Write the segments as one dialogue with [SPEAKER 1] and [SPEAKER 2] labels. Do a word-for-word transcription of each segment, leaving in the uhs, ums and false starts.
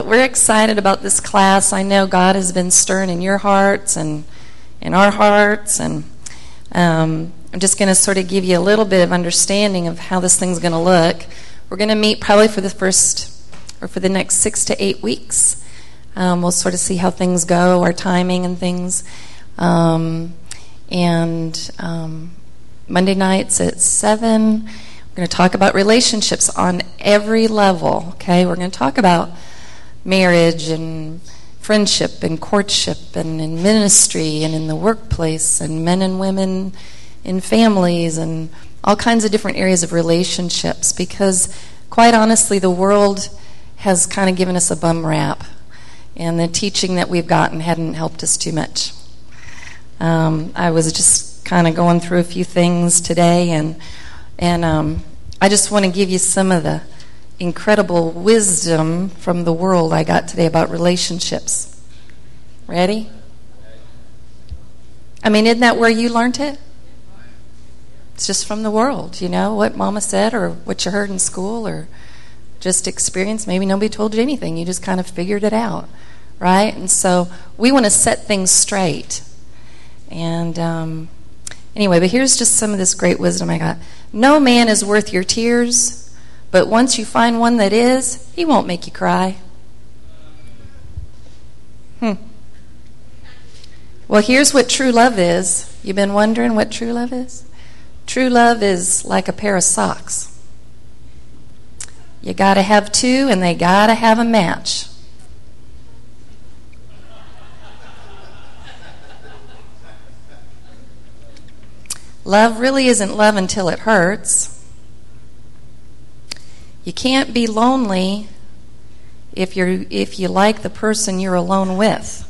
[SPEAKER 1] We're excited about this class. I know God has been stirring in your hearts and in our hearts, and um, I'm just going to sort of give you a little bit of understanding of how this thing's going to look. We're going to meet probably for the first, or for the next six to eight weeks. Um, we'll sort of see how things go, our timing and things. Um, and um, Monday nights at seven, we're going to talk about relationships on every level, okay? We're going to talk about marriage and friendship and courtship and in ministry and in the workplace and men and women in families and all kinds of different areas of relationships, because quite honestly the world has kind of given us a bum rap, and the teaching that we've gotten hadn't helped us too much. Um, I was just kind of going through a few things today, and and um, I just want to give you some of the incredible wisdom from the world I got today about relationships. Ready? I mean, isn't that where you learned it? It's just from the world, you know, what Mama said or what you heard in school or just experience. Maybe nobody told you anything. You just kind of figured it out, right? And so we want to set things straight. And um, anyway, but here's just some of this great wisdom I got. No man is worth your tears, but once you find one that is, he won't make you cry. Hmm. Well, here's what true love is. You've been wondering what true love is? True love is like a pair of socks. You got to have two, and they got to have a match. Love really isn't love until it hurts. You can't be lonely if you're if you like the person you're alone with.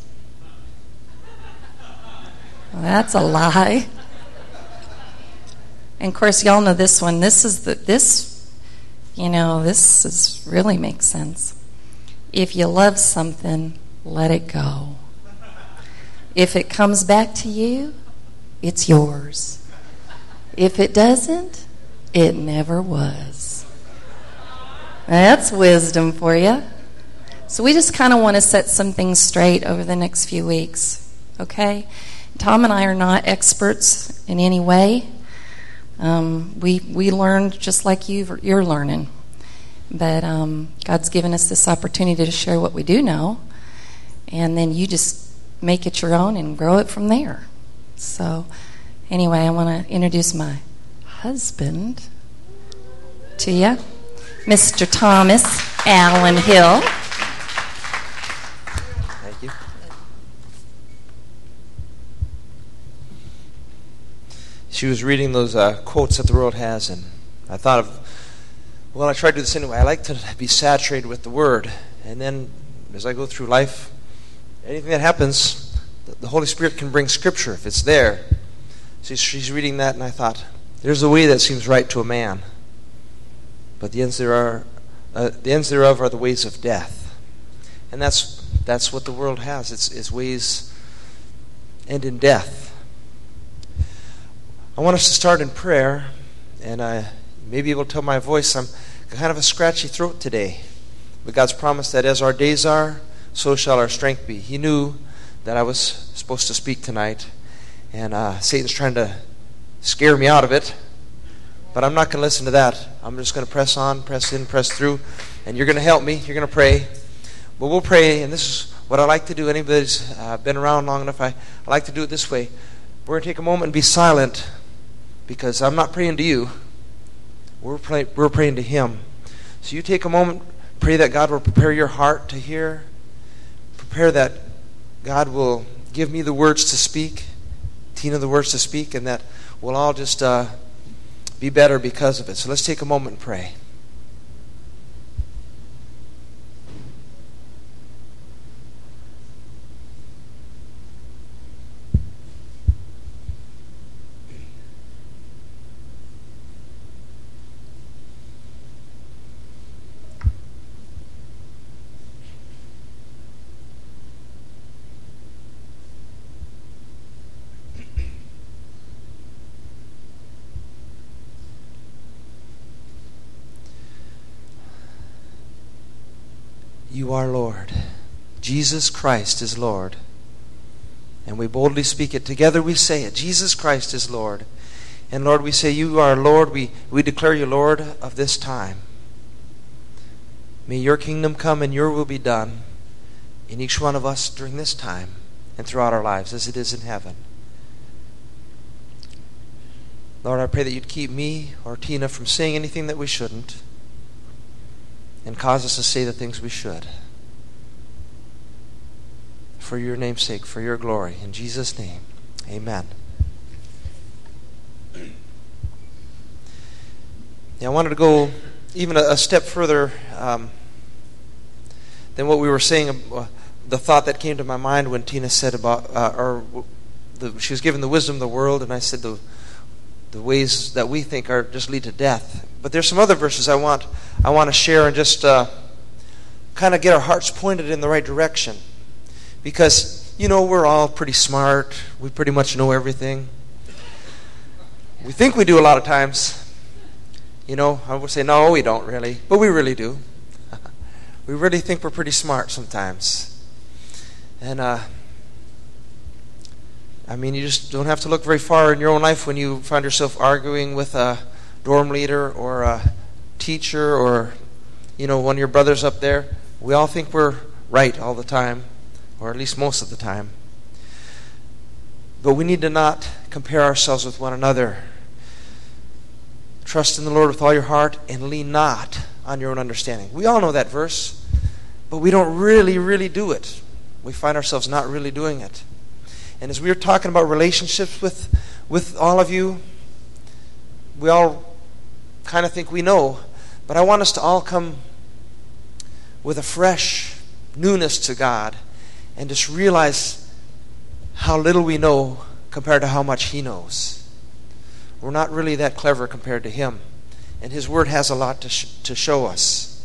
[SPEAKER 1] Well, that's a lie. And of course, y'all know this one. This is the this, you know, this is really makes sense. If you love something, let it go. If it comes back to you, it's yours. If it doesn't, it never was. That's wisdom for you. So we just kind of want to set some things straight over the next few weeks, okay? Tom and I are not experts in any way. Um, we we learned just like you you're learning, but um, God's given us this opportunity to share what we do know, and then you just make it your own and grow it from there. So, anyway, I want to introduce my husband to you. Mister Thomas Allen Hill.
[SPEAKER 2] Thank you. She was reading those uh, quotes that the world has, and I thought of, well, I try to do this anyway. I like to be saturated with the Word, and then as I go through life, anything that happens, the Holy Spirit can bring Scripture if it's there. So she's reading that, and I thought, there's a way that seems right to a man, but the ends there are, uh, the ends thereof are the ways of death, and that's that's what the world has. Its its ways end in death. I want us to start in prayer, and I may be able to tell my voice. I'm kind of a scratchy throat today, but God's promised that as our days are, so shall our strength be. He knew that I was supposed to speak tonight, and uh, Satan's trying to scare me out of it. But I'm not going to listen to that. I'm just going to press on, press in, press through. And you're going to help me. You're going to pray. But we'll pray, and this is what I like to do. Anybody's uh, been around long enough, I, I like to do it this way. We're going to take a moment and be silent, because I'm not praying to you. We're, pray, we're praying to Him. So you take a moment, pray that God will prepare your heart to hear. Prepare that God will give me the words to speak, Tina the words to speak, and that we'll all just uh, be better because of it. So let's take a moment and pray. You are Lord. Jesus Christ is Lord. And we boldly speak it. Together we say it. Jesus Christ is Lord. And Lord, we say you are Lord. We, we declare you Lord of this time. May your kingdom come and your will be done in each one of us during this time and throughout our lives as it is in heaven. Lord, I pray that you'd keep me or Tina from saying anything that we shouldn't and cause us to say the things we should. For your name's sake, for your glory. In Jesus' name, amen. Yeah, I wanted to go even a, a step further um, than what we were saying. Uh, the thought that came to my mind when Tina said about, uh, or the, she was given the wisdom of the world, and I said the the ways that we think are just lead to death. But there's some other verses I want I want to share and just uh, kind of get our hearts pointed in the right direction, because you know we're all pretty smart. We pretty much know everything. We think we do a lot of times. You know, I would say, no, we don't really. But we really do. We really think we're pretty smart sometimes. And, uh, I mean, you just don't have to look very far in your own life when you find yourself arguing with a dorm leader or a teacher or, you know, one of your brothers up there. We all think we're right all the time, or at least most of the time. But we need to not compare ourselves with one another. Trust in the Lord with all your heart and lean not on your own understanding. We all know that verse, but we don't really, really do it. We find ourselves not really doing it. And as we were talking about relationships with, with all of you, we all kind of think we know, but I want us to all come with a fresh newness to God and just realize how little we know compared to how much He knows. We're not really that clever compared to Him. And His Word has a lot to, sh- to show us.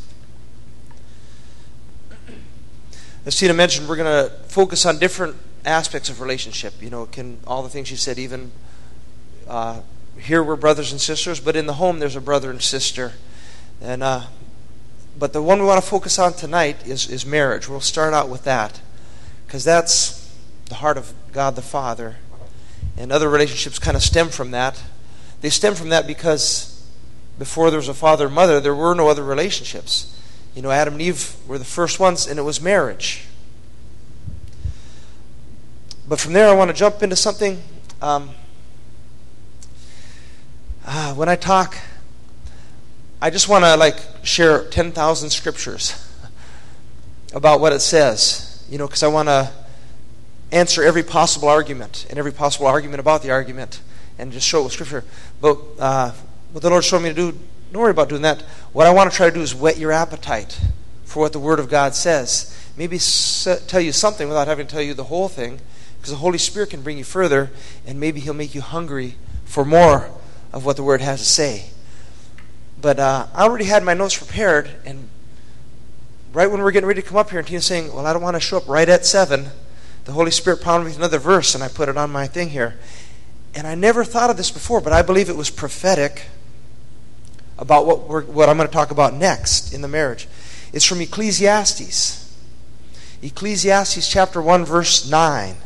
[SPEAKER 2] As Tina mentioned, we're going to focus on different aspects of relationship. You know, can all the things she said, even uh, here we're brothers and sisters, but in the home there's a brother and sister. And uh, but the one we want to focus on tonight is, is marriage. We'll start out with that, because that's the heart of God the Father. And other relationships kind of stem from that. They stem from that because before there was a father and mother, there were no other relationships. You know, Adam and Eve were the first ones, and it was marriage. But from there, I want to jump into something. Um, uh, when I talk, I just want to like share ten thousand scriptures about what it says. You know, because I want to answer every possible argument and every possible argument about the argument and just show it with Scripture. But uh, what the Lord showed me to do, don't worry about doing that. What I want to try to do is whet your appetite for what the Word of God says. Maybe s- tell you something without having to tell you the whole thing, because the Holy Spirit can bring you further, and maybe He'll make you hungry for more of what the Word has to say. But uh, I already had my notes prepared, and right when we were getting ready to come up here, and Tina's saying, well, I don't want to show up right at seven, the Holy Spirit pounded me with another verse, and I put it on my thing here. And I never thought of this before, but I believe it was prophetic about what we're, what I'm going to talk about next in the marriage. It's from Ecclesiastes. Ecclesiastes chapter one, verse nine.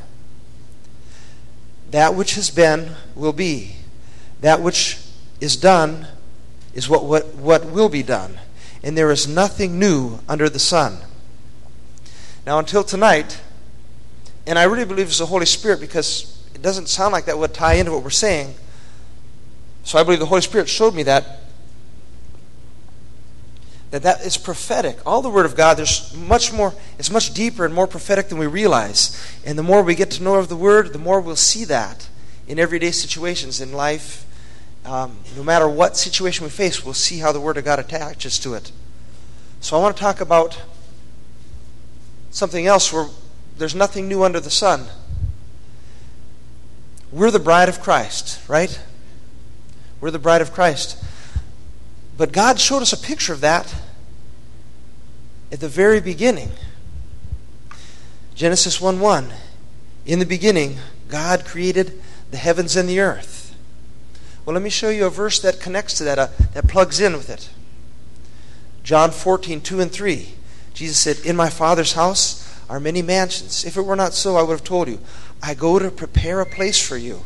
[SPEAKER 2] That which has been will be. That which is done is what, what, what will be done. And there is nothing new under the sun. Now, until tonight, and I really believe it's the Holy Spirit, because it doesn't sound like that would tie into what we're saying. So I believe the Holy Spirit showed me that. That that is prophetic. All the Word of God, there's much more, it's much deeper and more prophetic than we realize. And the more we get to know of the Word, the more we'll see that in everyday situations in life. Um, no matter what situation we face, we'll see how the Word of God attaches to it. So I want to talk about something else where there's nothing new under the sun. We're the bride of Christ, right? We're the bride of Christ. But God showed us a picture of that at the very beginning. Genesis one one. In the beginning, God created the heavens and the earth. Well, let me show you a verse that connects to that, uh, that plugs in with it. John fourteen two and three. Jesus said, in my Father's house are many mansions. If it were not so, I would have told you. I go to prepare a place for you.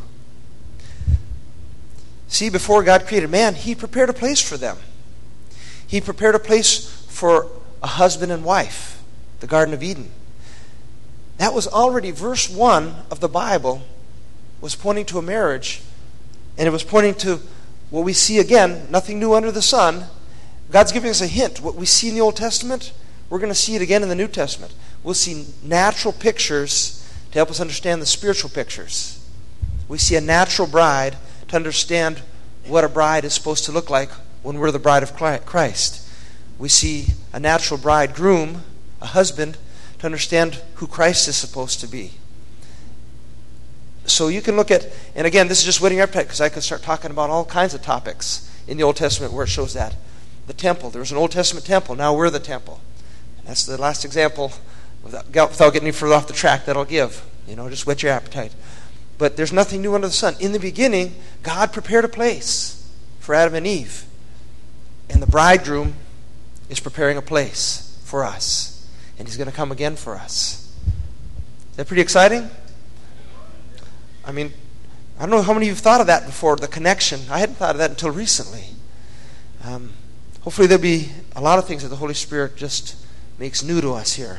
[SPEAKER 2] See, before God created man, he prepared a place for them. He prepared a place for a husband and wife, the Garden of Eden. That was already verse one of the Bible, was pointing to a marriage, and it was pointing to what we see again, nothing new under the sun. God's giving us a hint. What we see in the Old Testament, we're going to see it again in the New Testament. We'll see natural pictures to help us understand the spiritual pictures. We see a natural bride to understand what a bride is supposed to look like when we're the bride of Christ. We see a natural bridegroom, a husband, to understand who Christ is supposed to be. So you can look at, and again, this is just whetting your appetite, because I could start talking about all kinds of topics in the Old Testament where it shows that. The temple. There was an Old Testament temple. Now we're the temple. And that's the last example, without, without getting any further off the track, that I'll give. You know, just whet your appetite. But there's nothing new under the sun. In the beginning, God prepared a place for Adam and Eve. And the bridegroom is preparing a place for us. And he's going to come again for us. Is that pretty exciting? I mean, I don't know how many of you have thought of that before, the connection. I hadn't thought of that until recently. Um, hopefully there'll be a lot of things that the Holy Spirit just makes new to us here.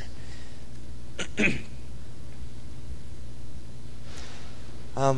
[SPEAKER 2] um,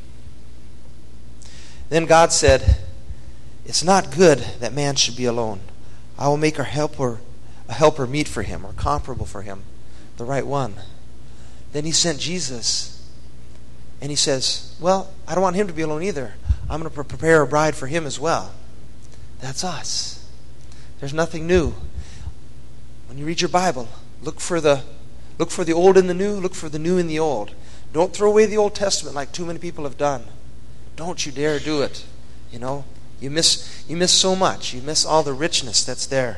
[SPEAKER 2] then God said, it's not good that man should be alone. I will make a helper, a helper meet for him, or comparable for him, the right one. Then he sent Jesus. And he says, well, I don't want him to be alone either. I'm going to prepare a bride for him as well. That's us. There's nothing new. When you read your Bible, look for the look for the old in the new, look for the new in the old. Don't throw away the Old Testament like too many people have done. Don't you dare do it. You know, you miss you miss so much. You miss all the richness that's there.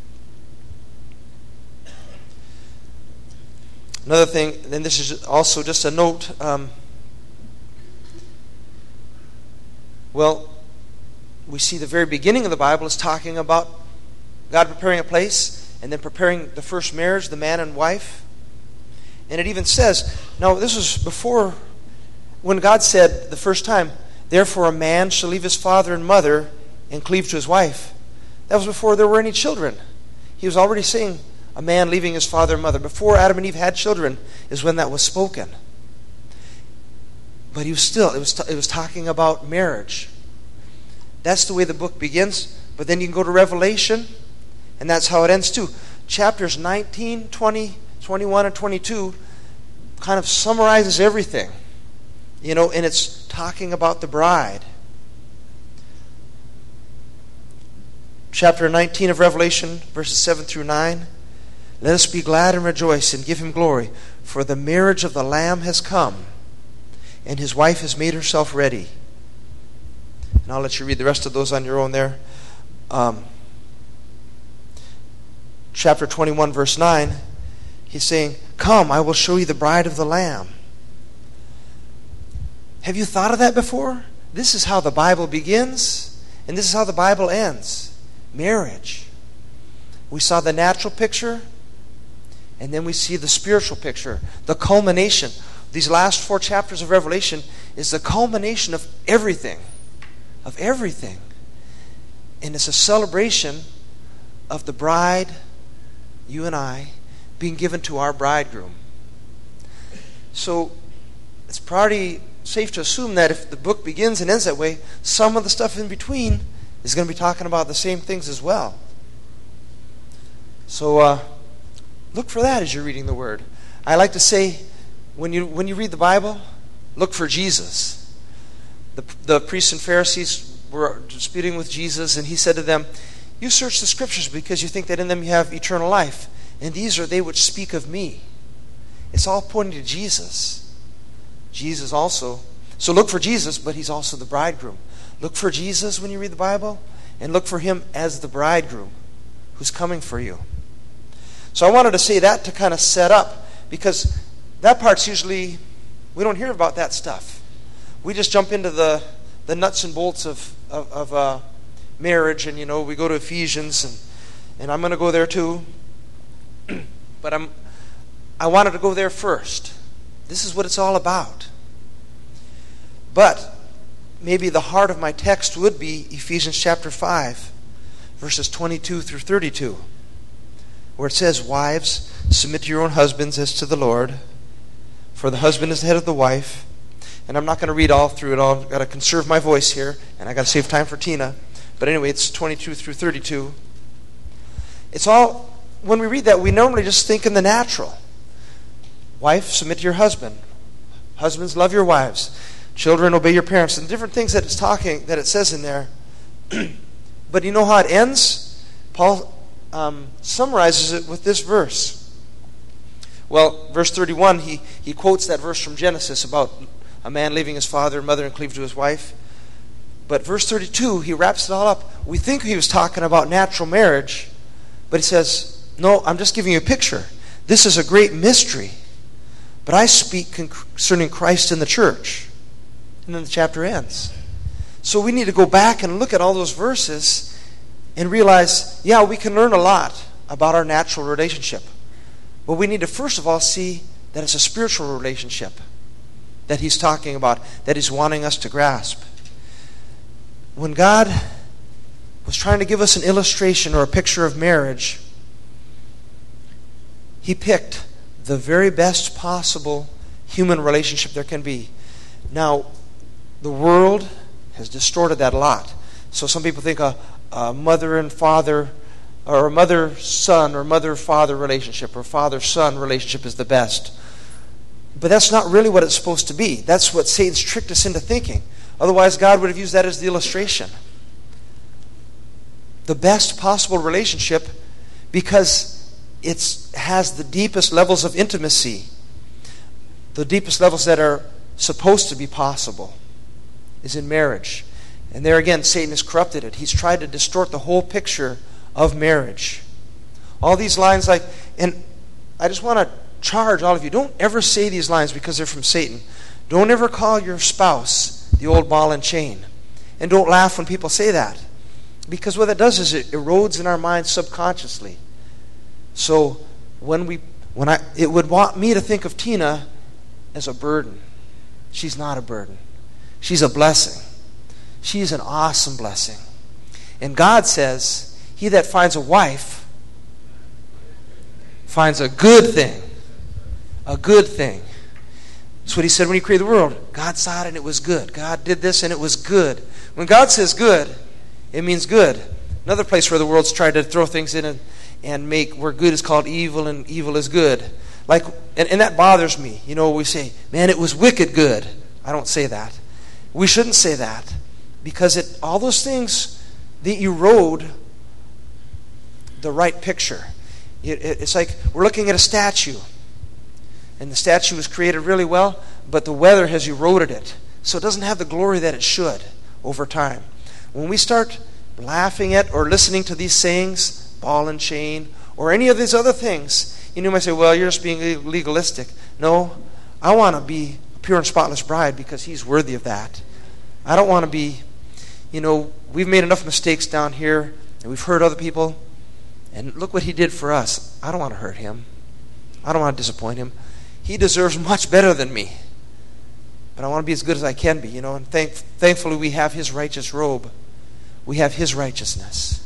[SPEAKER 2] Another thing, and this is also just a note, um, well, we see the very beginning of the Bible is talking about God preparing a place and then preparing the first marriage, the man and wife. And it even says, now this was before, when God said the first time, therefore a man shall leave his father and mother and cleave to his wife. That was before there were any children. He was already saying a man leaving his father and mother. Before Adam and Eve had children is when that was spoken. But he was still, it was, t- it was talking about marriage. That's the way the book begins. But then you can go to Revelation, and that's how it ends too. Chapters nineteen, twenty, twenty-one, and twenty-two kind of summarizes everything. You know, and it's talking about the bride. Chapter nineteen of Revelation, verses seven through nine. Let us be glad and rejoice and give him glory, for the marriage of the Lamb has come, and his wife has made herself ready. And I'll let you read the rest of those on your own there. Um, chapter twenty-one, verse nine, he's saying, come, I will show you the bride of the Lamb. Have you thought of that before? This is how the Bible begins, and this is how the Bible ends. Marriage. We saw the natural picture, and then we see the spiritual picture, the culmination. These last four chapters of Revelation is the culmination of everything. Of everything. And it's a celebration of the bride, you and I, being given to our bridegroom. So it's probably safe to assume that if the book begins and ends that way, some of the stuff in between is going to be talking about the same things as well. So uh, look for that as you're reading the Word. I like to say, when you when you read the Bible, look for Jesus. The, the priests and Pharisees were disputing with Jesus, and he said to them, you search the Scriptures because you think that in them you have eternal life, and these are they which speak of me. It's all pointing to Jesus. Jesus also. So look for Jesus, but he's also the bridegroom. Look for Jesus when you read the Bible, and look for him as the bridegroom who's coming for you. So I wanted to say that to kind of set up, because that part's usually, we don't hear about that stuff. We just jump into the, the nuts and bolts of, of, of uh, marriage, and, you know, we go to Ephesians, and, and I'm going to go there too. but I'm, I wanted to go there first. This is what it's all about. But maybe the heart of my text would be Ephesians chapter five, verses twenty-two through thirty-two, where it says, "Wives, submit to your own husbands as to the Lord, for the husband is the head of the wife." And I'm not going to read all through it all. I've got to conserve my voice here, and I've got to save time for Tina. But anyway, it's twenty-two through thirty-two. It's all, when we read that, we normally just think in the natural. Wife, submit to your husband. Husbands, love your wives. Children, obey your parents. And different things that it's talking, that it says in there. But you know how it ends? Paul um, summarizes it with this verse. Well, verse thirty-one, he, he quotes that verse from Genesis about a man leaving his father and mother and cleave to his wife. But verse thirty-two, he wraps it all up. We think he was talking about natural marriage, but he says, no, I'm just giving you a picture. This is a great mystery, but I speak concerning Christ and the church. And then the chapter ends. So we need to go back and look at all those verses and realize, yeah, we can learn a lot about our natural relationship. But we need to first of all see that it's a spiritual relationship that he's talking about, that he's wanting us to grasp. When God was trying to give us an illustration or a picture of marriage, he picked the very best possible human relationship there can be. Now, the world has distorted that a lot. So some people think a, a mother and father, or a mother-son or mother-father relationship, or father-son relationship is the best. But that's not really what it's supposed to be. That's what Satan's tricked us into thinking. Otherwise, God would have used that as the illustration. The best possible relationship, because it has the deepest levels of intimacy, the deepest levels that are supposed to be possible, is in marriage. And there again, Satan has corrupted it. He's tried to distort the whole picture of marriage. All these lines like, and I just want to charge all of you, don't ever say these lines because they're from Satan. Don't ever call your spouse the old ball and chain. And don't laugh when people say that. Because what that does is it erodes in our minds subconsciously. So when we, when I, it would want me to think of Tina as a burden. She's not a burden. She's a blessing. She's an awesome blessing. And God says, he that finds a wife finds a good thing. A good thing. That's what he said when he created the world. God saw it and it was good. God did this and it was good. When God says good, it means good. Another place where the world's tried to throw things in and, and make where good is called evil and evil is good. Like, and, and that bothers me. You know, we say, man, it was wicked good. I don't say that. We shouldn't say that. Because it all those things, they erode the right picture. It, it, it's like we're looking at a statue. And the statue was created really well, but the weather has eroded it. So it doesn't have the glory that it should over time. When we start laughing at or listening to these sayings, ball and chain, or any of these other things, you know, you might say, well, you're just being legalistic. No, I want to be a pure and spotless bride because he's worthy of that. I don't want to be, you know, we've made enough mistakes down here, and we've hurt other people, and look what he did for us. I don't want to hurt him. I don't want to disappoint him. He deserves much better than me. But I want to be as good as I can be, you know. And thank, thankfully we have his righteous robe. We have his righteousness.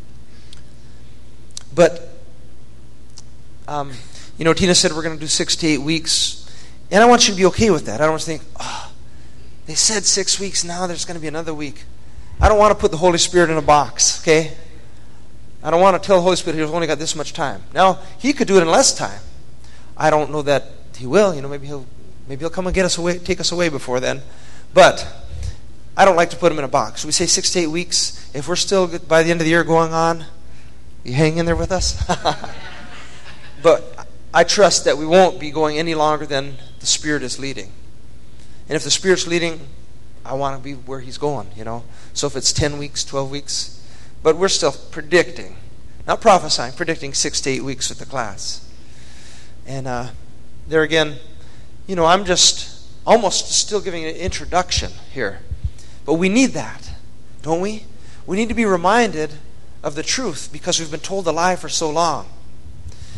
[SPEAKER 2] But, um, you know, Tina said we're going to do six to eight weeks. And I want you to be okay with that. I don't want you to think, oh, they said six weeks, now there's going to be another week. I don't want to put the Holy Spirit in a box, okay? I don't want to tell the Holy Spirit he's only got this much time. Now, he could do it in less time. I don't know that he will. You know, maybe he'll maybe he'll come and get us away, take us away before then. But I don't like to put him in a box. We say six to eight weeks. If we're still by the end of the year going on, you hang in there with us. But I trust that we won't be going any longer than the Spirit is leading. And if the Spirit's leading, I want to be where he's going. You know. So if it's ten weeks, twelve weeks, but we're still predicting, not prophesying, predicting six to eight weeks with the class. And uh, there again, you know, I'm just almost still giving an introduction here. But we need that, don't we? We need to be reminded of the truth because we've been told a lie for so long.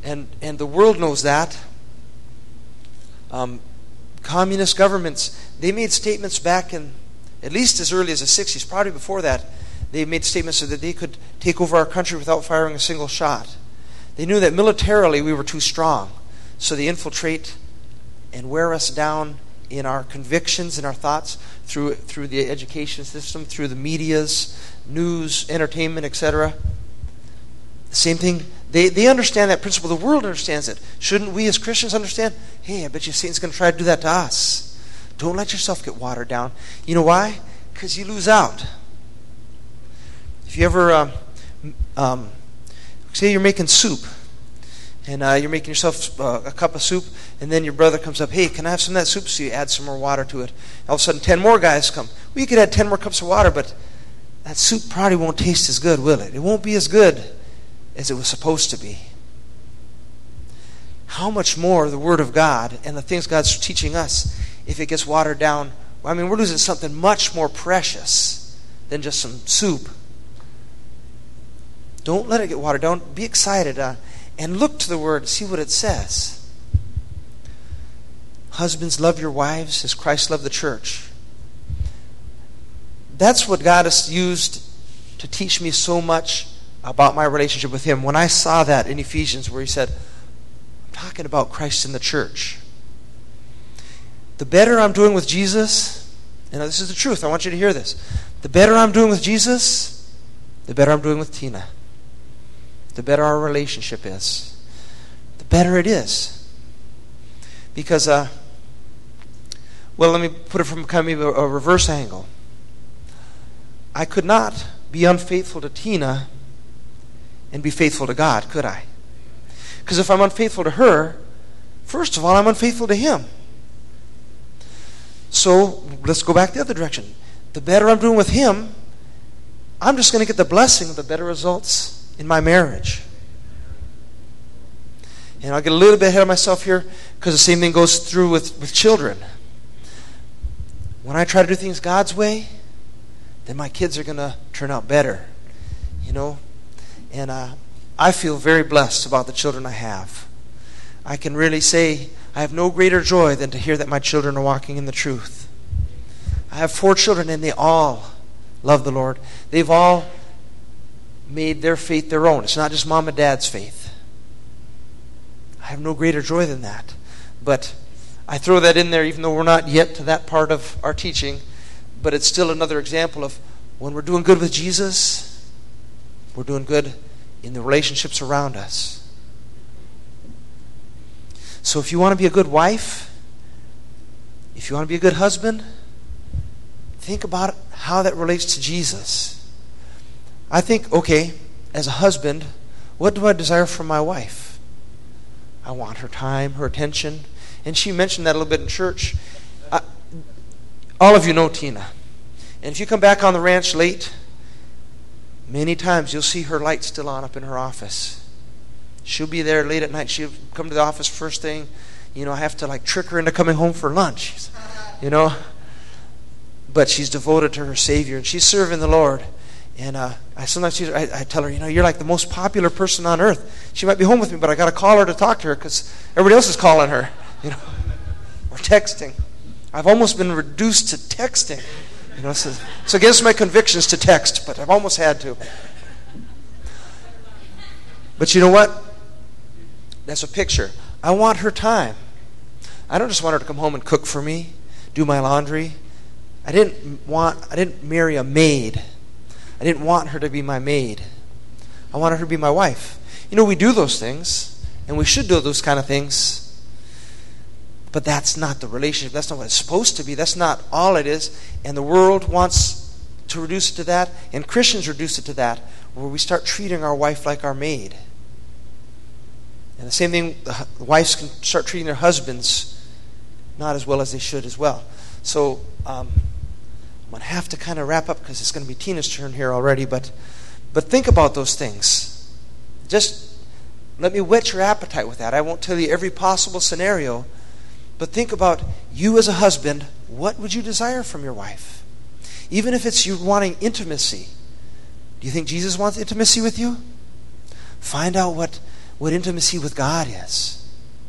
[SPEAKER 2] And, and the world knows that. Um, communist governments, they made statements back in, at least as early as the sixties, probably before that, they made statements so that they could take over our country without firing a single shot. They knew that militarily we were too strong. So they infiltrate and wear us down in our convictions and our thoughts through through the education system, through the medias, news, entertainment, et cetera. The same thing, they, they understand that principle. The world understands it. Shouldn't we as Christians understand? Hey, I bet you Satan's going to try to do that to us. Don't let yourself get watered down. You know why? Because you lose out. If you ever, um, um, say you're making soup, and uh, you're making yourself uh, a cup of soup, and then your brother comes up, hey, can I have some of that soup? So you add some more water to it. All of a sudden, ten more guys come. Well, you could add ten more cups of water, but that soup probably won't taste as good, will it? It won't be as good as it was supposed to be. How much more the Word of God and the things God's teaching us, if it gets watered down, I mean, we're losing something much more precious than just some soup. Don't let it get watered down. Be excited uh, and look to the Word, see what it says. Husbands, love your wives as Christ loved the church. That's what God has used to teach me so much about my relationship with Him. When I saw that in Ephesians where He said, I'm talking about Christ in the church. The better I'm doing with Jesus, and this is the truth, I want you to hear this. The better I'm doing with Jesus, the better I'm doing with Tina. The better our relationship is. The better it is. Because, uh, well, let me put it from kind of a, a reverse angle. I could not be unfaithful to Tina and be faithful to God, could I? Because if I'm unfaithful to her, first of all, I'm unfaithful to Him. So let's go back the other direction. The better I'm doing with Him, I'm just going to get the blessing of the better results in my marriage. And I'll get a little bit ahead of myself here because the same thing goes through with, with children. When I try to do things God's way, then my kids are going to turn out better. You know? And uh, I feel very blessed about the children I have. I can really say I have no greater joy than to hear that my children are walking in the truth. I have four children and they all love the Lord. They've all made their faith their own. It's not just mom and dad's faith. I have no greater joy than that. But I throw that in there even though we're not yet to that part of our teaching. But it's still another example of when we're doing good with Jesus, we're doing good in the relationships around us. So if you want to be a good wife, if you want to be a good husband, think about how that relates to Jesus. I think, okay, as a husband, what do I desire from my wife? I want her time, her attention. And she mentioned that a little bit in church. I, all of you know Tina. And if you come back on the ranch late, many times you'll see her light still on up in her office. She'll be there late at night. She'll come to the office first thing. You know, I have to like trick her into coming home for lunch. You know? But she's devoted to her Savior. And she's serving the Lord. And uh, I sometimes see her, I, I tell her, you know, you're like the most popular person on earth. She might be home with me, but I got to call her to talk to her because everybody else is calling her. You know, or texting. I've almost been reduced to texting. You know, so it's against my convictions to text, but I've almost had to. But you know what? That's a picture. I want her time. I don't just want her to come home and cook for me, do my laundry. I didn't want. I didn't marry a maid. I didn't want her to be my maid. I wanted her to be my wife. You know, we do those things, and we should do those kind of things. But that's not the relationship. That's not what it's supposed to be. That's not all it is. And the world wants to reduce it to that, and Christians reduce it to that, where we start treating our wife like our maid. And the same thing, the wives can start treating their husbands not as well as they should as well. So, um, I'm going to have to kind of wrap up because it's going to be Tina's turn here already. But but think about those things. Just let me whet your appetite with that. I won't tell you every possible scenario. But think about you as a husband. What would you desire from your wife? Even if it's you wanting intimacy. Do you think Jesus wants intimacy with you? Find out what, what intimacy with God is.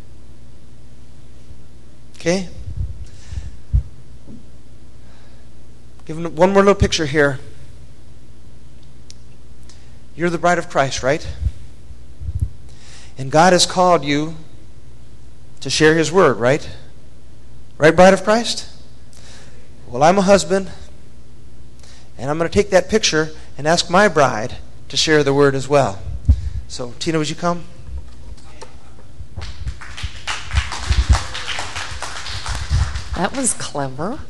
[SPEAKER 2] Okay? Give one more little picture here. You're the bride of Christ, right? And God has called you to share His word, right? Right, bride of Christ? Well, I'm a husband, and I'm going to take that picture and ask my bride to share the word as well. So, Tina, would you come?
[SPEAKER 1] That was clever.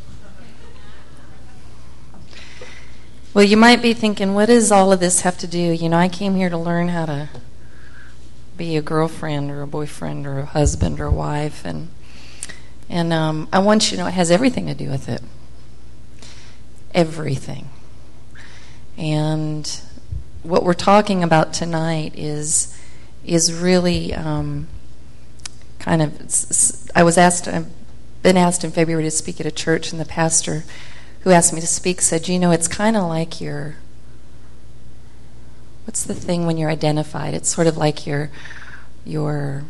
[SPEAKER 1] Well, you might be thinking, what does all of this have to do? You know, I came here to learn how to be a girlfriend or a boyfriend or a husband or a wife, and and um, I want you to know it has everything to do with it. Everything. And what we're talking about tonight is is really um, kind of. I was asked. I've been asked in February to speak at a church, and the pastor who asked me to speak said, you know, it's kind of like your, what's the thing when you're identified? It's sort of like your, your,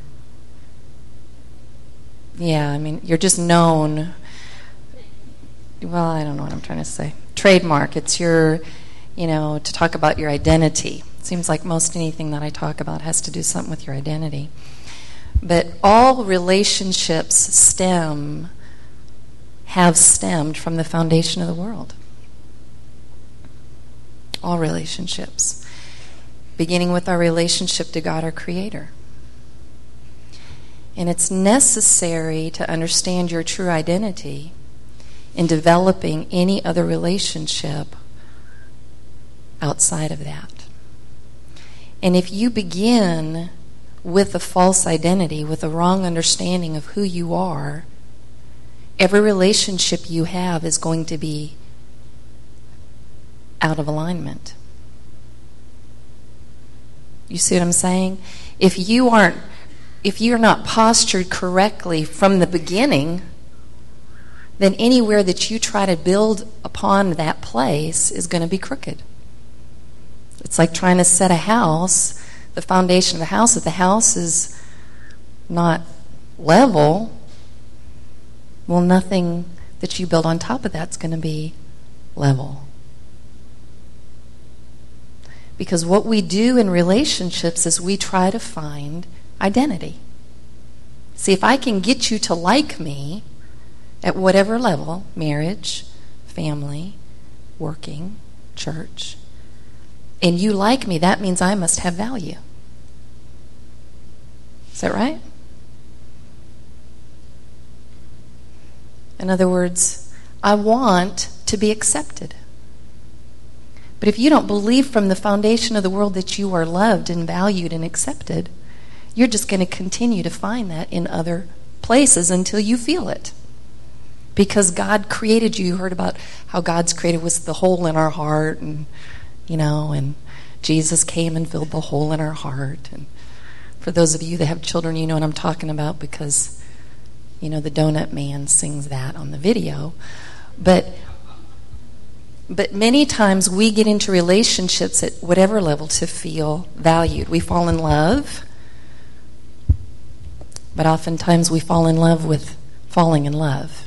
[SPEAKER 1] yeah, I mean, you're just known. Well, I don't know what I'm trying to say. Trademark. It's your, you know, to talk about your identity. It seems like most anything that I talk about has to do something with your identity. But all relationships stem have stemmed from the foundation of the world. All relationships. Beginning with our relationship to God, our Creator. And it's necessary to understand your true identity in developing any other relationship outside of that. And if you begin with a false identity, with a wrong understanding of who you are, every relationship you have is going to be out of alignment. You see what I'm saying? If you aren't, if you're not postured correctly from the beginning, then anywhere that you try to build upon that place is going to be crooked. It's like trying to set a house, the foundation of the house, if the house is not level, well, nothing that you build on top of that's going to be level. Because what we do in relationships is we try to find identity. See, if I can get you to like me at whatever level, marriage, family, working, church, and you like me, that means I must have value. Is that right? In other words, I want to be accepted. But if you don't believe from the foundation of the world that you are loved and valued and accepted, you're just going to continue to find that in other places until you feel it. Because God created you. You heard about how God's created was the hole in our heart, and you know, and Jesus came and filled the hole in our heart. And for those of you that have children, you know what I'm talking about, because you know the Donut Man sings that on the video. But but many times we get into relationships at whatever level to feel valued. We fall in love, but oftentimes we fall in love with falling in love.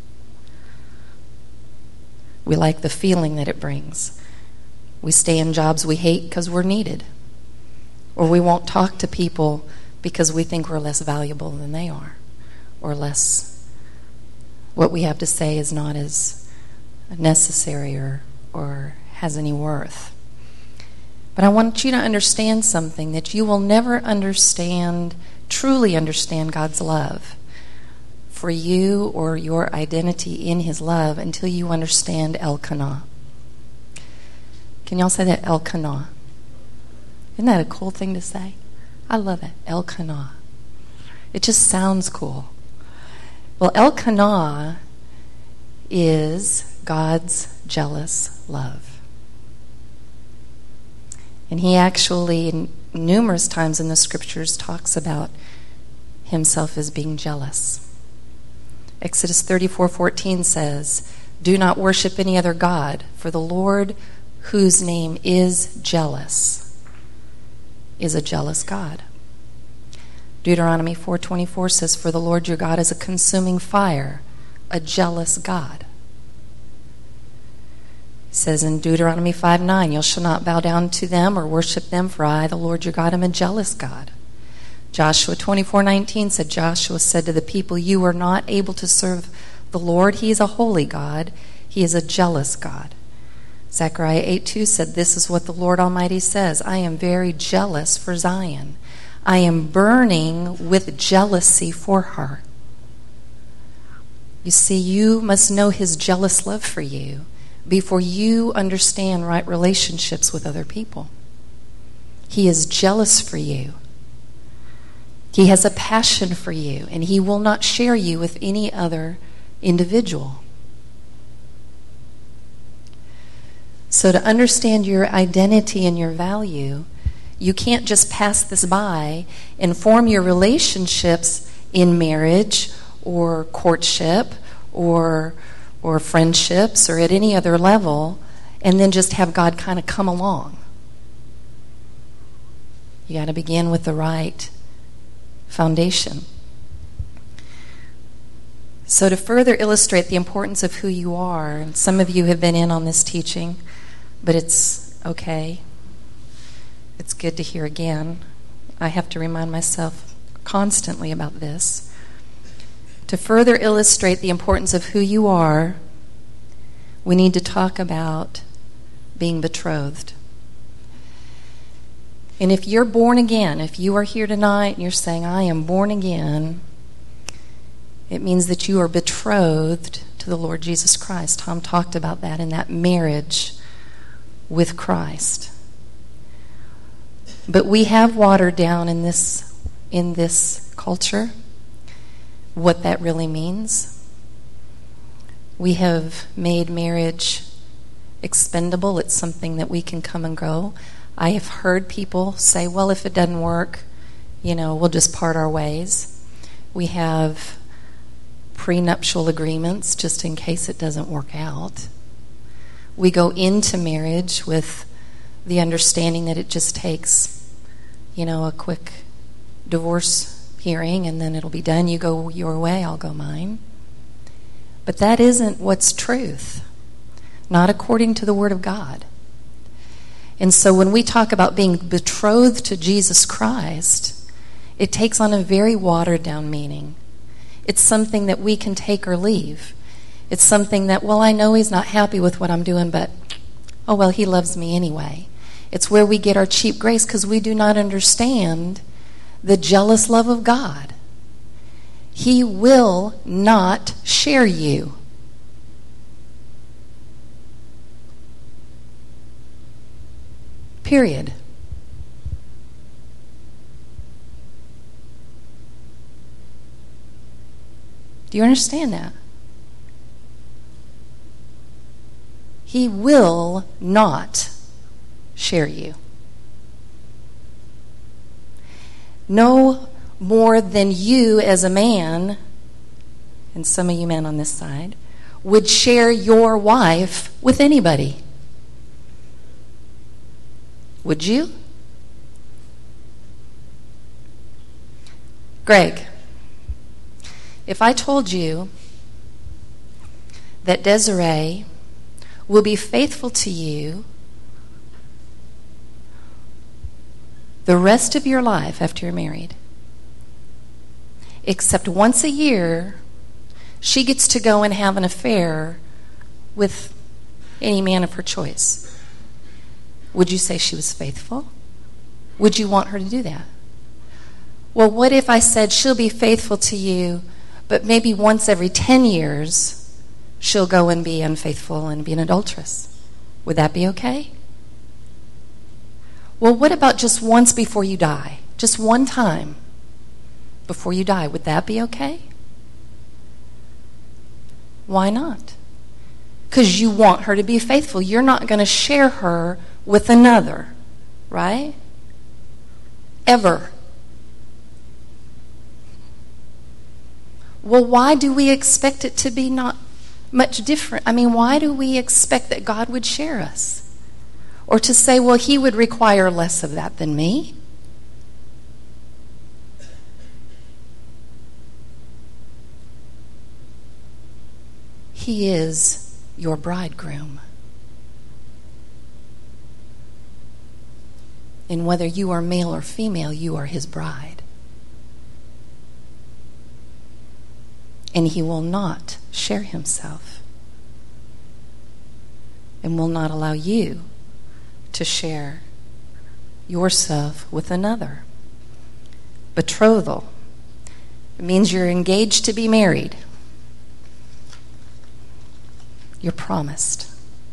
[SPEAKER 1] We like the feeling that it brings. We stay in jobs we hate because we're needed. Or we won't talk to people because we think we're less valuable than they are. Or less, what we have to say is not as necessary or, or has any worth. But I want you to understand something, that you will never understand, truly understand God's love for you or your identity in His love until you understand Elkanah. Can y'all say that, Elkanah? Isn't that a cool thing to say? I love it, Elkanah. It just sounds cool. Well, Elkanah is God's jealous love. And He actually, in numerous times in the Scriptures, talks about Himself as being jealous. Exodus thirty-four fourteen says, "Do not worship any other god, for the Lord, whose name is jealous, is a jealous God." Deuteronomy four twenty-four says, "For the Lord your God is a consuming fire, a jealous God." It says in Deuteronomy five nine, "You shall not bow down to them or worship them, for I, the Lord your God, am a jealous God." Joshua twenty-four nineteen said, Joshua said to the people, "You are not able to serve the Lord. He is a holy God. He is a jealous God." Zechariah eight two said, "This is what the Lord Almighty says, I am very jealous for Zion. I am burning with jealousy for her." You see, you must know his jealous love for you before you understand right relationships with other people. He is jealous for you. He has a passion for you, and he will not share you with any other individual. So to understand your identity and your value, you can't just pass this by and form your relationships in marriage or courtship or or friendships or at any other level and then just have God kind of come along. You got to begin with the right foundation. So to further illustrate the importance of who you are, and some of you have been in on this teaching, but it's okay. It's good to hear again. I have to remind myself constantly about this. To further illustrate the importance of who you are, we need to talk about being betrothed. And if you're born again, if you are here tonight and you're saying, "I am born again," it means that you are betrothed to the Lord Jesus Christ. Tom talked about that in that marriage with Christ. But we have watered down in this in this culture what that really means. We have made marriage expendable. It's something that we can come and go. I have heard people say, "Well, if it doesn't work, you know, we'll just part our ways." We have prenuptial agreements just in case it doesn't work out. We go into marriage with the understanding that it just takes, you know, a quick divorce hearing and then it'll be done. You go your way, I'll go mine. But that isn't what's truth, not according to the Word of God. And so when we talk about being betrothed to Jesus Christ, it takes on a very watered down meaning. It's something that we can take or leave. It's something that, well, I know he's not happy with what I'm doing, but, oh, well, he loves me anyway. It's where we get our cheap grace because we do not understand the jealous love of God. He will not share you. Period. Do you understand that? He will not share you. No more than you as a man, and some of you men on this side, would share your wife with anybody. Would you? Greg, if I told you that Desiree will be faithful to you the rest of your life after you're married, except once a year she gets to go and have an affair with any man of her choice, would you say she was faithful? Would you want her to do that? Well, what if I said she'll be faithful to you, but maybe once every ten years she'll go and be unfaithful and be an adulteress? Would that be okay? Well, what about just once before you die? Just one time before you die. Would that be okay? Why not? Because you want her to be faithful. You're not going to share her with another, right? Ever. Well, why do we expect it to be not much different? I mean, why do we expect that God would share us? Or to say, well, he would require less of that than me? he is your bridegroom. And whether you are male or female, you are his bride. And he will not share himself and will not allow you to share yourself with another. Betrothal. It means you're engaged to be married. You're promised.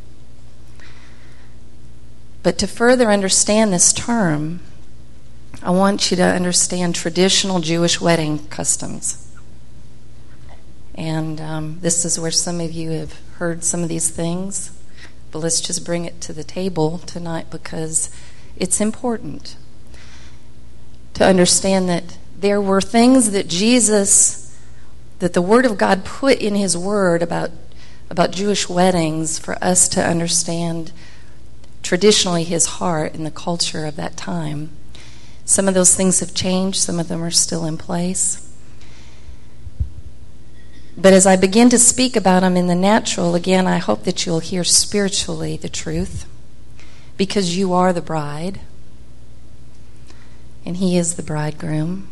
[SPEAKER 1] But to further understand this term, I want you to understand traditional Jewish wedding customs. And um, this is where some of you have heard some of these things. But let's just bring it to the table tonight because it's important to understand that there were things that Jesus, that the Word of God put in His Word about, about Jewish weddings for us to understand traditionally his heart and the culture of that time. Some of those things have changed. Some of them are still in place. But as I begin to speak about them in the natural, again, I hope that you'll hear spiritually the truth, because you are the bride and he is the bridegroom.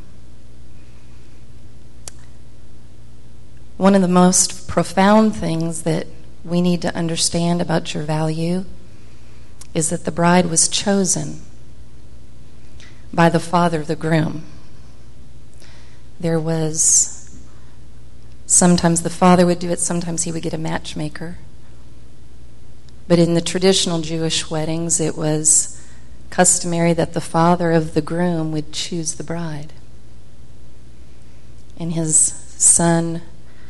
[SPEAKER 1] One of the most profound things that we need to understand about your value is that the bride was chosen by the father of the groom. There was, sometimes the father would do it, sometimes he would get a matchmaker. But in the traditional Jewish weddings, it was customary that the father of the groom would choose the bride. And his son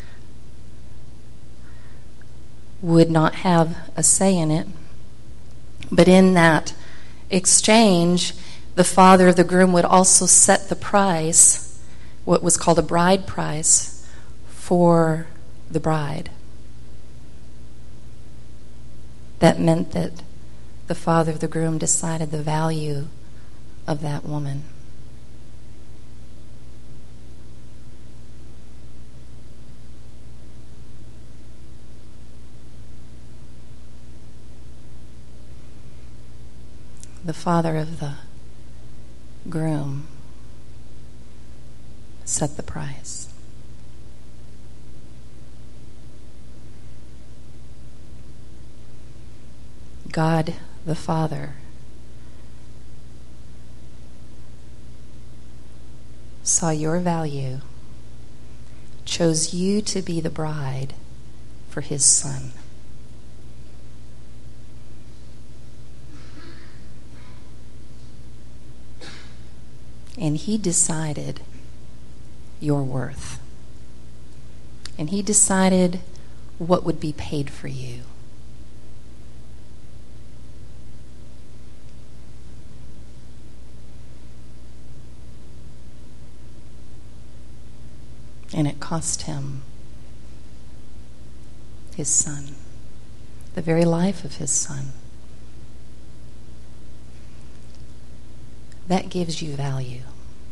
[SPEAKER 1] would not have a say in it. But in that exchange, the father of the groom would also set the price, what was called a bride price, for the bride. That meant that the father of the groom decided the value of that woman. The father of the groom set the price. God the Father saw your value, chose you to be the bride for his Son. And he decided your worth. And he decided what would be paid for you. And it cost him his Son, the very life of his Son. That gives you value.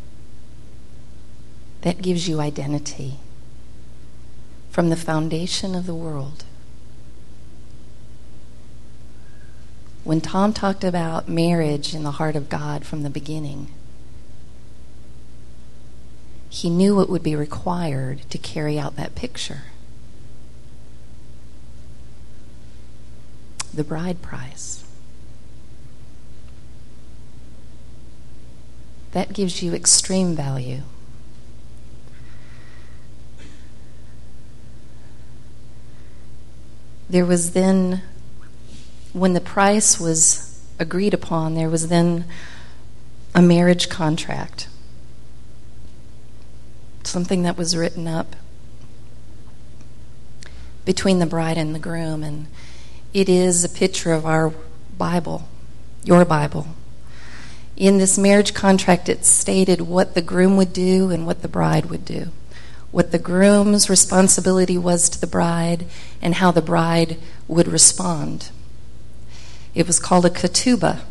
[SPEAKER 1] That gives you identity from the foundation of the world. When Tom talked about marriage in the heart of God from the beginning, he knew what would be required to carry out that picture. The bride price. That gives you extreme value. There was then, when the price was agreed upon, there was then a marriage contract. Something that was written up between the bride and the groom. And it is a picture of our Bible, your Bible. In this marriage contract, it stated what the groom would do and what the bride would do. What the groom's responsibility was to the bride and how the bride would respond. It was called a ketubah.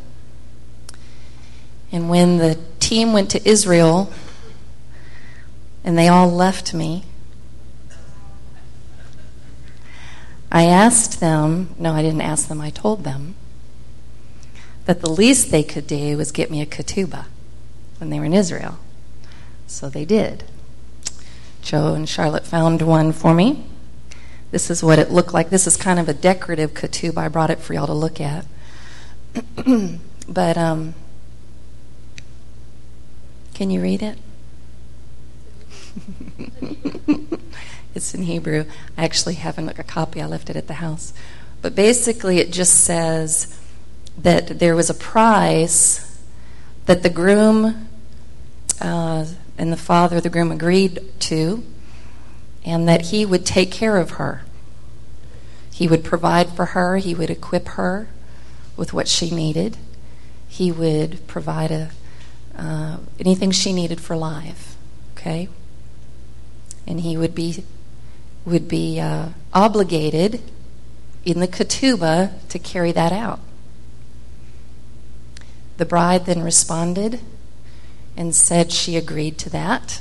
[SPEAKER 1] And when the team went to Israel and they all left me, I asked them, no, I didn't ask them, I told them, that the least they could do was get me a ketubah when they were in Israel. So they did. Joe and Charlotte found one for me. This is what it looked like. This is kind of a decorative ketubah. I brought it for y'all to look at. But, um, can you read it? It's in Hebrew. I actually have a copy. I left it at the house. But basically it just says that there was a price that the groom uh, and the father of the groom agreed to, and that he would take care of her. He would provide for her. He would equip her with what she needed. He would provide a, uh, anything she needed for life. Okay? And he would be would be uh, obligated in the ketubah to carry that out. The bride then responded and said she agreed to that.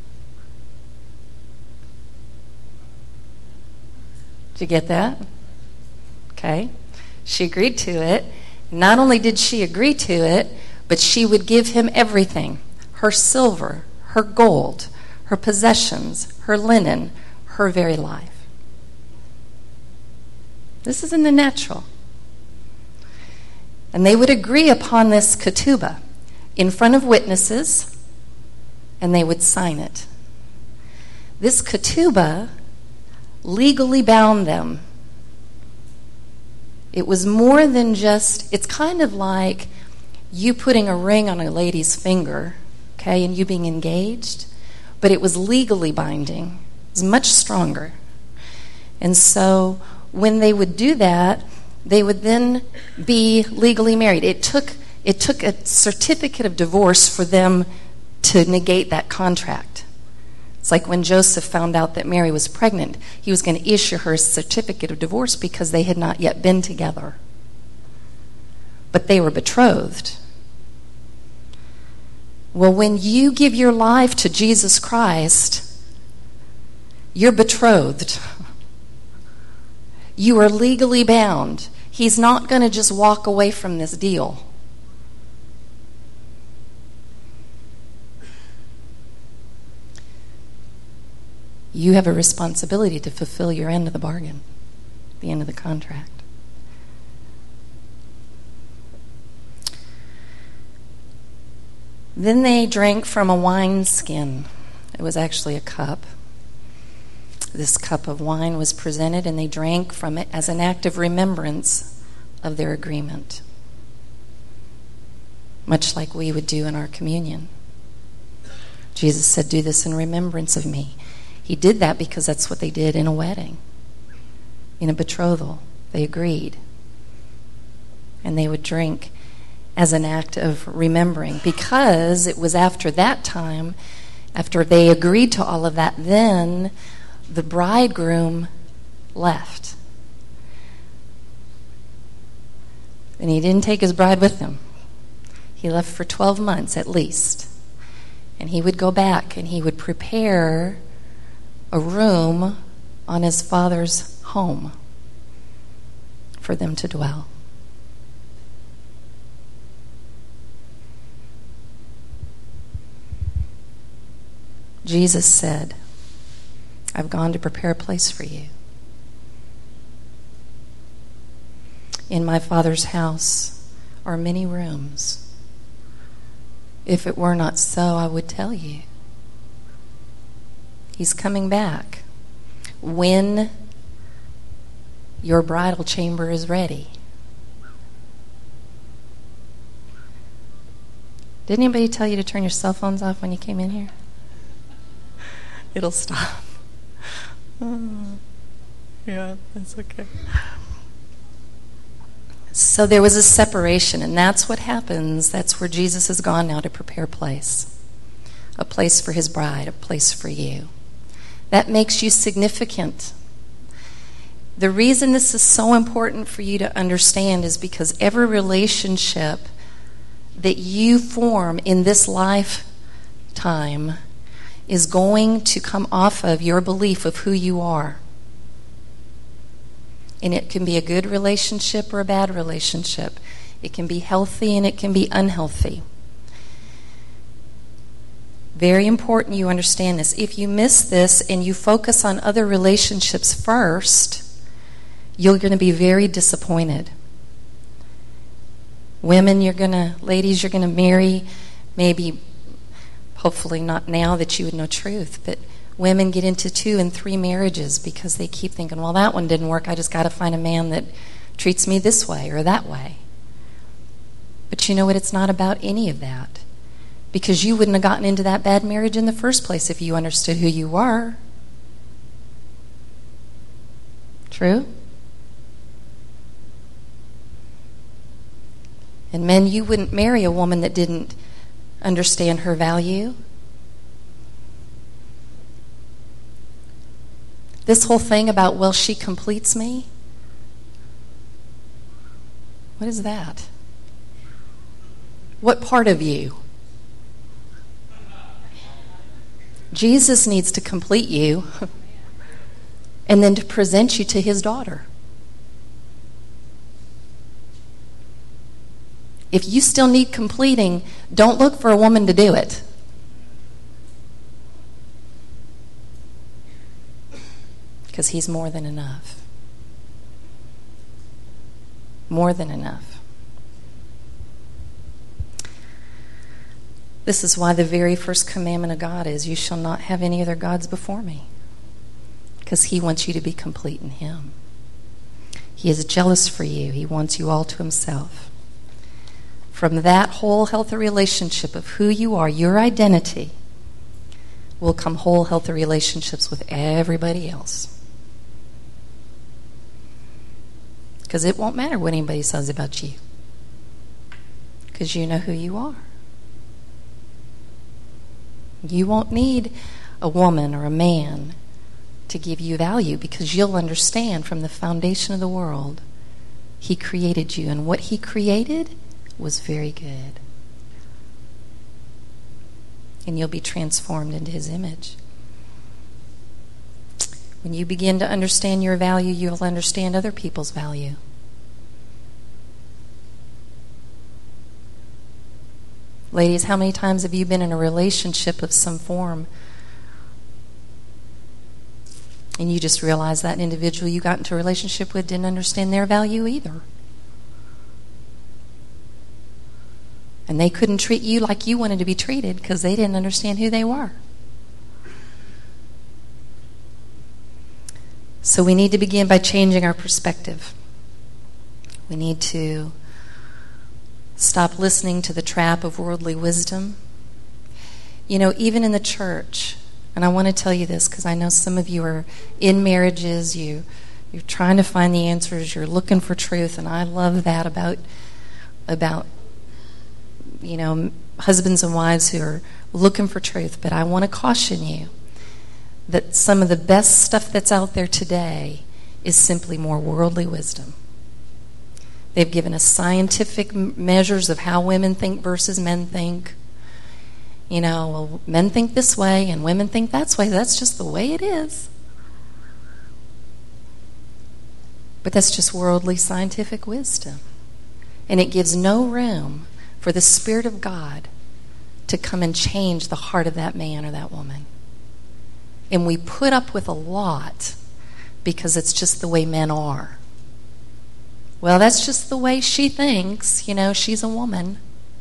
[SPEAKER 1] Did you get that? Okay. She agreed to it. Not only did she agree to it, but she would give him everything. Her silver, her gold, her possessions, her linen, her very life. This is in the natural. And they would agree upon this ketubah in front of witnesses, and they would sign it. This ketubah legally bound them. It was more than just, it's kind of like you putting a ring on a lady's finger, okay, and you being engaged, but it was legally binding. It was much stronger. And so when they would do that, they would then be legally married. It took it took a certificate of divorce for them to negate that contract. It's like when Joseph found out that Mary was pregnant, he was going to issue her a certificate of divorce because they had not yet been together. But they were betrothed. Well, when you give your life to Jesus Christ, you're betrothed. You are legally bound. He's not going to just walk away from this deal. You have a responsibility to fulfill your end of the bargain, the end of the contract. Then they drank from a wineskin. It was actually a cup. This cup of wine was presented, and they drank from it as an act of remembrance of their agreement, much like we would do in our communion. Jesus said, "Do this in remembrance of me." He did that because that's what they did in a wedding, in a betrothal. They agreed. And they would drink as an act of remembering, because it was after that time, after they agreed to all of that, then the bridegroom left. And he didn't take his bride with him. He left for twelve months at least. And he would go back and he would prepare a room on his father's home for them to dwell. Jesus said, "I've gone to prepare a place for you. In my Father's house are many rooms. If it were not so, I would tell you." He's coming back when your bridal chamber is ready. Did anybody tell you to turn your cell phones off when you came in here? It'll stop. Oh, yeah, that's okay. So there was a separation, and that's what happens. That's where Jesus has gone now to prepare a place. A place for his bride, a place for you. That makes you significant. The reason this is so important for you to understand is because every relationship that you form in this lifetime is going to come off of your belief of who you are. And it can be a good relationship or a bad relationship. It can be healthy and it can be unhealthy. Very important you understand this. If you miss this and you focus on other relationships first, you're going to be very disappointed. Women, you're going to, ladies, you're going to marry, maybe, hopefully not now that you would know truth, but women get into two and three marriages because they keep thinking, well, that one didn't work. I just got to find a man that treats me this way or that way. But you know what? It's not about any of that. Because you wouldn't have gotten into that bad marriage in the first place if you understood who you were. True? And men, you wouldn't marry a woman that didn't understand her value. This whole thing about, well, she completes me. What is that? What part of you? Jesus needs to complete you and then to present you to his daughter. If you still need completing, don't look for a woman to do it. Because he's more than enough. More than enough. This is why the very first commandment of God is, you shall not have any other gods before me. Because he wants you to be complete in him. He is jealous for you. He wants you all to himself. From that whole healthy relationship of who you are, your identity, will come whole healthy relationships with everybody else. Because it won't matter what anybody says about you. Because you know who you are. You won't need a woman or a man to give you value because you'll understand from the foundation of the world he created you, and what he created was very good. And you'll be transformed into his image. When you begin to understand your value, you'll understand other people's value. Ladies, how many times have you been in a relationship of some form and you just realized that an individual you got into a relationship with didn't understand their value either? And they couldn't treat you like you wanted to be treated because they didn't understand who they were. So we need to begin by changing our perspective. We need to stop listening to the trap of worldly wisdom. You know, even in the church, and I want to tell you this because I know some of you are in marriages, you, you're trying to find the answers, you're looking for truth, and I love that about, about you know, husbands and wives who are looking for truth. But I want to caution you that some of the best stuff that's out there today is simply more worldly wisdom. They've given us scientific measures of how women think versus men think. You know, well, men think this way and women think that way. That's just the way it is. But that's just worldly scientific wisdom. And it gives no room for the Spirit of God to come and change the heart of that man or that woman. And we put up with a lot because it's just the way men are. Well, that's just the way she thinks. You know, she's a woman.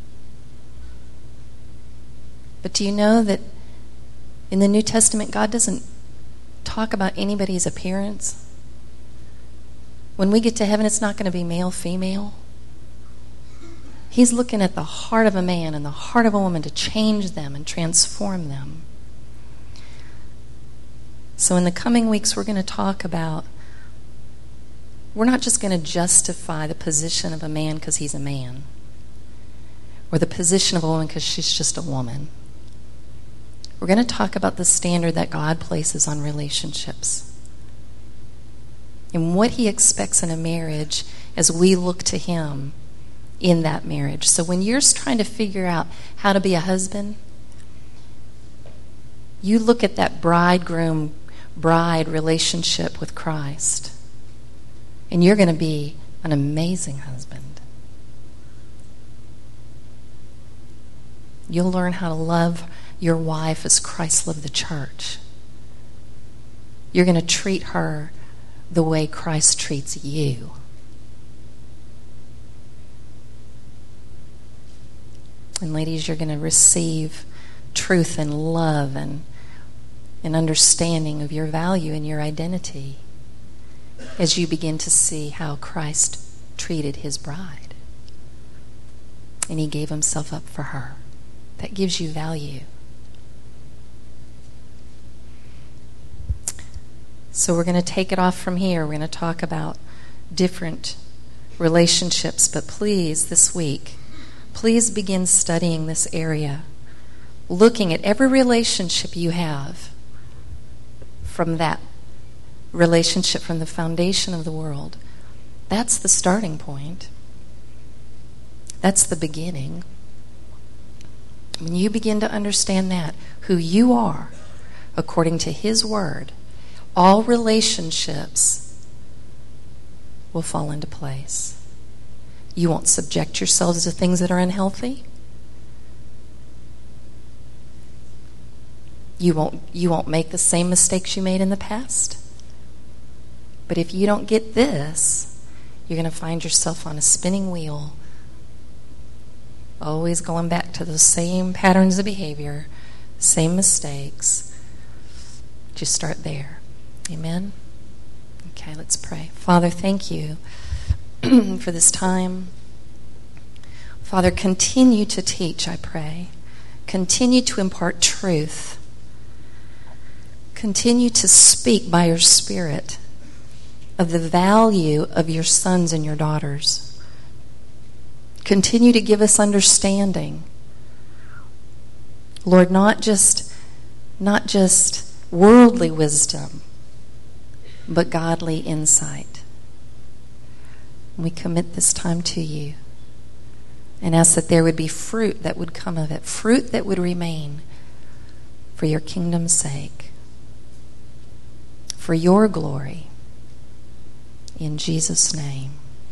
[SPEAKER 1] But do you know that in the New Testament, God doesn't talk about anybody's appearance? When we get to heaven, it's not going to be male, female. He's looking at the heart of a man and the heart of a woman to change them and transform them. So in the coming weeks, we're going to talk about, we're not just going to justify the position of a man because he's a man, or the position of a woman because she's just a woman. We're going to talk about the standard that God places on relationships and what he expects in a marriage as we look to him in that marriage. So when you're trying to figure out how to be a husband, you look at that bridegroom bride relationship with Christ. And you're going to be an amazing husband. You'll learn how to love your wife as Christ loved the church. You're going to treat her the way Christ treats you. And ladies, you're going to receive truth and love and an understanding of your value and your identity as you begin to see how Christ treated his bride. And he gave himself up for her. That gives you value. So we're going to take it off from here. We're going to talk about different relationships. But please, this week, please begin studying this area. Looking at every relationship you have from that relationship, from the foundation of the world. That's the starting point. That's the beginning. When you begin to understand that, who you are, according to his word, all relationships will fall into place. You won't subject yourselves to things that are unhealthy. You won't, you won't make the same mistakes you made in the past. But if you don't get this, you're going to find yourself on a spinning wheel, always going back to those same patterns of behavior, same mistakes. Just start there. Amen? Okay, let's pray. Father, thank you for this time. Father, continue to teach, I pray. Continue to impart truth. Continue to speak by your Spirit of the value of your sons and your daughters. Continue to give us understanding. Lord, not just, not just worldly wisdom, but godly insight. We commit this time to you and ask that there would be fruit that would come of it, fruit that would remain for your kingdom's sake, for your glory. In Jesus' name,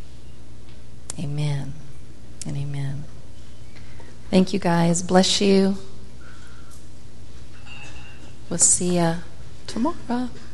[SPEAKER 1] amen and amen. Thank you, guys. Bless you. We'll see you tomorrow.